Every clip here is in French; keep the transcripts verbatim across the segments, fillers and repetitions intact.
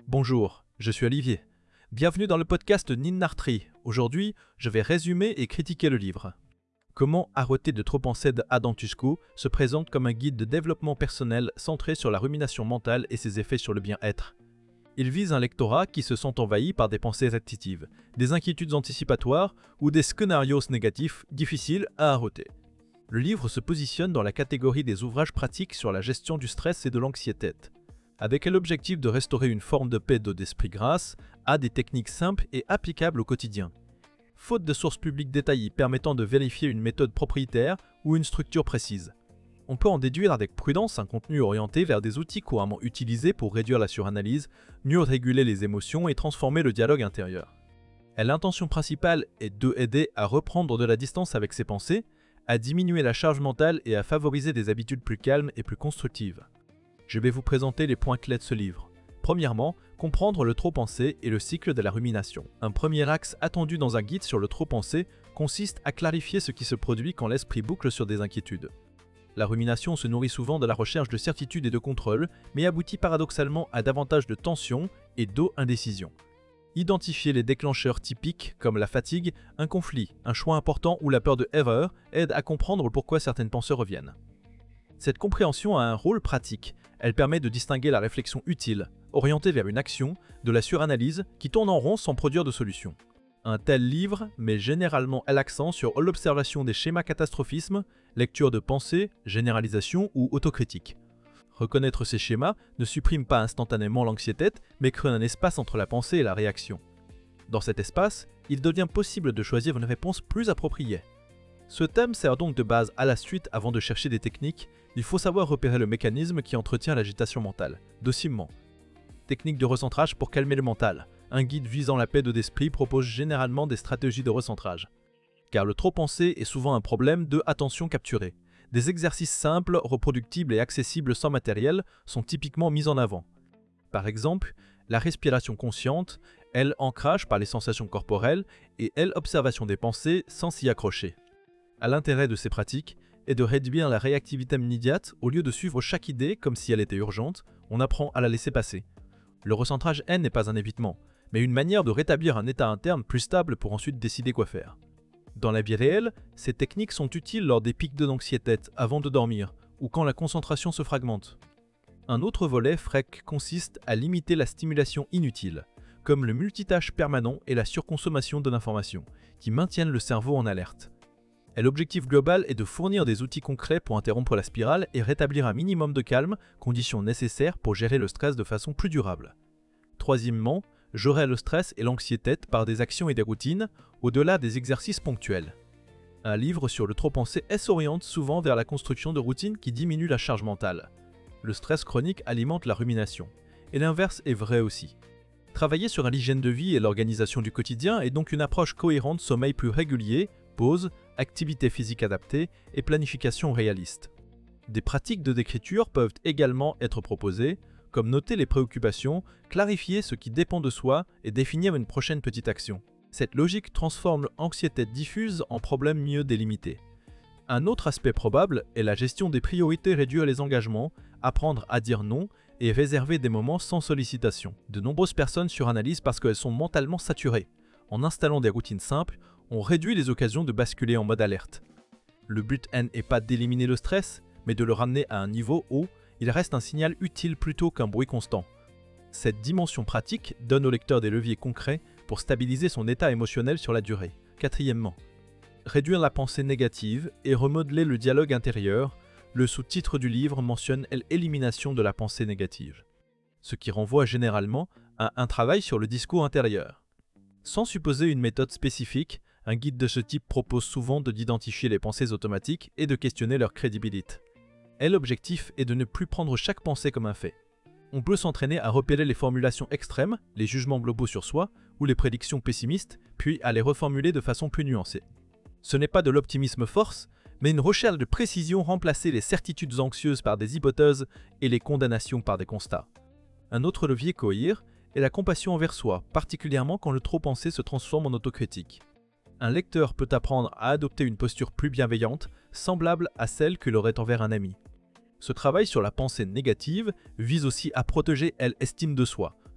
Bonjour, je suis Olivier. Bienvenue dans le podcast Ninartri. Aujourd'hui, je vais résumer et critiquer le livre. Comment arrêter de trop penser d'Adam Tuzco se présente comme un guide de développement personnel centré sur la rumination mentale et ses effets sur le bien-être. Il vise un lectorat qui se sent envahi par des pensées répétitives, des inquiétudes anticipatoires ou des scénarios négatifs difficiles à arrêter. Le livre se positionne dans la catégorie des ouvrages pratiques sur la gestion du stress et de l'anxiété, avec l'objectif de restaurer une forme de paix d'esprit grâce à des techniques simples et applicables au quotidien. Faute de sources publiques détaillées permettant de vérifier une méthode propriétaire ou une structure précise, on peut en déduire avec prudence un contenu orienté vers des outils couramment utilisés pour réduire la suranalyse, mieux réguler les émotions et transformer le dialogue intérieur. Et l'intention principale est de aider à reprendre de la distance avec ses pensées, à diminuer la charge mentale et à favoriser des habitudes plus calmes et plus constructives. Je vais vous présenter les points clés de ce livre. Premièrement, comprendre le trop-pensé et le cycle de la rumination. Un premier axe attendu dans un guide sur le trop-pensé consiste à clarifier ce qui se produit quand l'esprit boucle sur des inquiétudes. La rumination se nourrit souvent de la recherche de certitude et de contrôle, mais aboutit paradoxalement à davantage de tension et d'indécision. Identifier les déclencheurs typiques comme la fatigue, un conflit, un choix important ou la peur de erreur aide à comprendre pourquoi certaines pensées reviennent. Cette compréhension a un rôle pratique. Elle permet de distinguer la réflexion utile, orientée vers une action, de la suranalyse qui tourne en rond sans produire de solution. Un tel livre met généralement l'accent sur l'observation des schémas catastrophisme, lecture de pensée, généralisation ou autocritique. Reconnaître ces schémas ne supprime pas instantanément l'anxiété, mais crée un espace entre la pensée et la réaction. Dans cet espace, il devient possible de choisir une réponse plus appropriée. Ce thème sert donc de base à la suite. Avant de chercher des techniques, il faut savoir repérer le mécanisme qui entretient l'agitation mentale, docilement. Technique de recentrage pour calmer le mental. Un guide visant la paix d'esprit propose généralement des stratégies de recentrage. Car le trop-pensé est souvent un problème de attention capturée. Des exercices simples, reproductibles et accessibles sans matériel sont typiquement mis en avant. Par exemple, la respiration consciente, elle ancrage par les sensations corporelles et elle observation des pensées sans s'y accrocher. À l'intérêt de ces pratiques est de réduire la réactivité immédiate. Au lieu de suivre chaque idée comme si elle était urgente, on apprend à la laisser passer. Le recentrage N n'est pas un évitement, mais une manière de rétablir un état interne plus stable pour ensuite décider quoi faire. Dans la vie réelle, ces techniques sont utiles lors des pics d'anxiété avant de dormir ou quand la concentration se fragmente. Un autre volet F R E C consiste à limiter la stimulation inutile, comme le multitâche permanent et la surconsommation de l'information, qui maintiennent le cerveau en alerte. Et l'objectif global est de fournir des outils concrets pour interrompre la spirale et rétablir un minimum de calme, condition nécessaire pour gérer le stress de façon plus durable. Troisièmement, gérer le stress et l'anxiété par des actions et des routines, au-delà des exercices ponctuels. Un livre sur le trop-pensé s'oriente souvent vers la construction de routines qui diminuent la charge mentale. Le stress chronique alimente la rumination, et l'inverse est vrai aussi. Travailler sur l'hygiène de vie et l'organisation du quotidien est donc une approche cohérente, sommeil plus régulier, pause, activité physique adaptée et planification réaliste. Des pratiques de d'écriture peuvent également être proposées, comme noter les préoccupations, clarifier ce qui dépend de soi et définir une prochaine petite action. Cette logique transforme l'anxiété diffuse en problème mieux délimité. Un autre aspect probable est la gestion des priorités, réduire les engagements, apprendre à dire non et réserver des moments sans sollicitation. De nombreuses personnes suranalysent parce qu'elles sont mentalement saturées. En installant des routines simples, on réduit les occasions de basculer en mode alerte. Le but n'est pas d'éliminer le stress, mais de le ramener à un niveau où il reste un signal utile plutôt qu'un bruit constant. Cette dimension pratique donne au lecteur des leviers concrets pour stabiliser son état émotionnel sur la durée. Quatrièmement, réduire la pensée négative et remodeler le dialogue intérieur. Le sous-titre du livre mentionne l'élimination de la pensée négative, ce qui renvoie généralement à un travail sur le discours intérieur. Sans supposer une méthode spécifique, un guide de ce type propose souvent d'identifier les pensées automatiques et de questionner leur crédibilité. Et l'objectif est de ne plus prendre chaque pensée comme un fait. On peut s'entraîner à repérer les formulations extrêmes, les jugements globaux sur soi ou les prédictions pessimistes, puis à les reformuler de façon plus nuancée. Ce n'est pas de l'optimisme force, mais une recherche de précision remplacer les certitudes anxieuses par des hypothèses et les condamnations par des constats. Un autre levier cohérent est la compassion envers soi, particulièrement quand le trop-pensé se transforme en autocritique. Un lecteur peut apprendre à adopter une posture plus bienveillante, semblable à celle qu'il aurait envers un ami. Ce travail sur la pensée négative vise aussi à protéger l'estime de soi,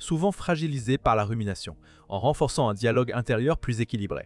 souvent fragilisés par la rumination, en renforçant un dialogue intérieur plus équilibré.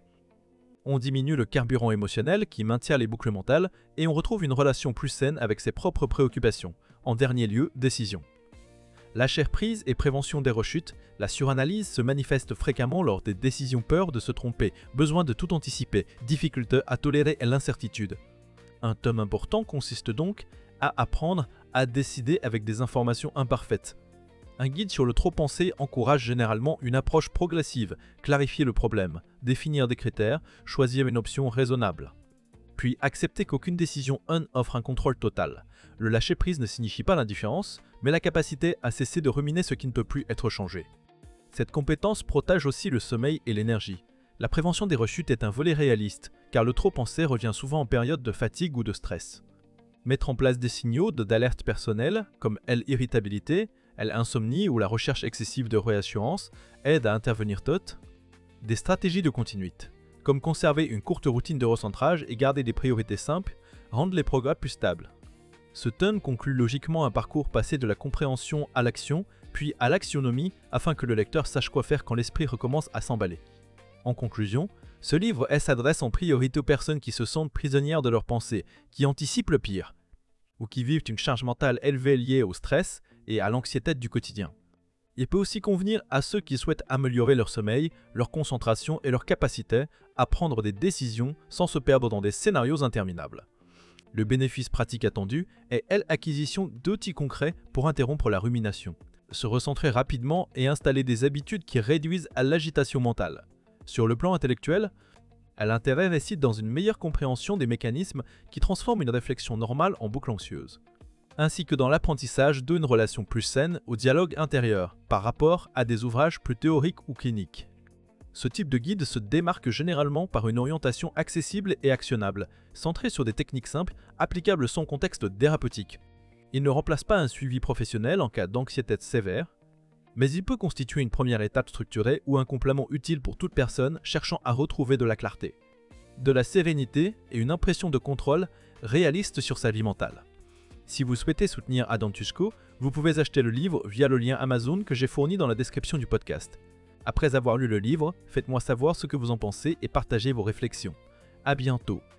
On diminue le carburant émotionnel qui maintient les boucles mentales et on retrouve une relation plus saine avec ses propres préoccupations, en dernier lieu, décision. Lâcher prise et prévention des rechutes, la suranalyse se manifeste fréquemment lors des décisions, peur de se tromper, besoin de tout anticiper, difficulté à tolérer l'incertitude. Un tome important consiste donc à apprendre à décider avec des informations imparfaites. Un guide sur le trop-pensé encourage généralement une approche progressive, clarifier le problème, définir des critères, choisir une option raisonnable. Puis accepter qu'aucune décision un offre un contrôle total. Le lâcher-prise ne signifie pas l'indifférence, mais la capacité à cesser de ruminer ce qui ne peut plus être changé. Cette compétence protège aussi le sommeil et l'énergie. La prévention des rechutes est un volet réaliste, car le trop-pensé revient souvent en période de fatigue ou de stress. Mettre en place des signaux d'alerte personnelle, comme l'irritabilité, l'insomnie ou la recherche excessive de réassurance, aide à intervenir tôt. Des stratégies de continuité, comme conserver une courte routine de recentrage et garder des priorités simples, rendent les progrès plus stables. Ce tome conclut logiquement un parcours passé de la compréhension à l'action, puis à l'actionnomie, afin que le lecteur sache quoi faire quand l'esprit recommence à s'emballer. En conclusion, ce livre s'adresse en priorité aux personnes qui se sentent prisonnières de leurs pensées, qui anticipent le pire, ou qui vivent une charge mentale élevée liée au stress et à l'anxiété du quotidien. Il peut aussi convenir à ceux qui souhaitent améliorer leur sommeil, leur concentration et leur capacité à prendre des décisions sans se perdre dans des scénarios interminables. Le bénéfice pratique attendu est l'acquisition d'outils concrets pour interrompre la rumination, se recentrer rapidement et installer des habitudes qui réduisent à l'agitation mentale. Sur le plan intellectuel, l'intérêt réside dans une meilleure compréhension des mécanismes qui transforment une réflexion normale en boucle anxieuse, ainsi que dans l'apprentissage d'une relation plus saine au dialogue intérieur par rapport à des ouvrages plus théoriques ou cliniques. Ce type de guide se démarque généralement par une orientation accessible et actionnable, centrée sur des techniques simples, applicables sans contexte thérapeutique. Il ne remplace pas un suivi professionnel en cas d'anxiété sévère, mais il peut constituer une première étape structurée ou un complément utile pour toute personne cherchant à retrouver de la clarté, de la sérénité et une impression de contrôle réaliste sur sa vie mentale. Si vous souhaitez soutenir Adam Tuschko, vous pouvez acheter le livre via le lien Amazon que j'ai fourni dans la description du podcast. Après avoir lu le livre, faites-moi savoir ce que vous en pensez et partagez vos réflexions. À bientôt.